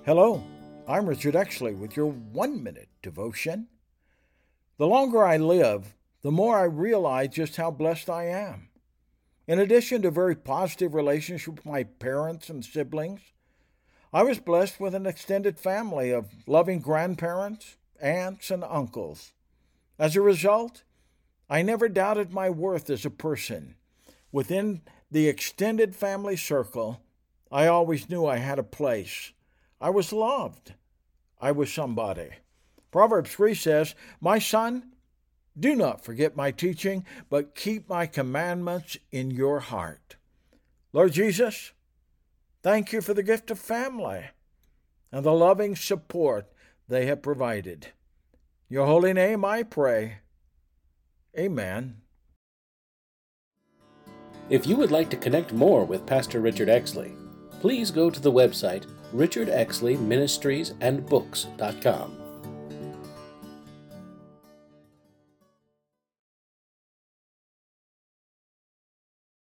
Hello, I'm Richard Exley with your 1 Minute Devotion. The longer I live, the more I realize just how blessed I am. In addition to a very positive relationship with my parents and siblings, I was blessed with an extended family of loving grandparents, aunts, and uncles. As a result, I never doubted my worth as a person. Within the extended family circle, I always knew I had a place. I was loved. I was somebody. Proverbs 3 says, "My son, do not forget my teaching, but keep my commandments in your heart." Lord Jesus, thank you for the gift of family and the loving support they have provided. In your holy name I pray. Amen. If you would like to connect more with Pastor Richard Exley, please go to the website richardexleyministriesandbooks.com.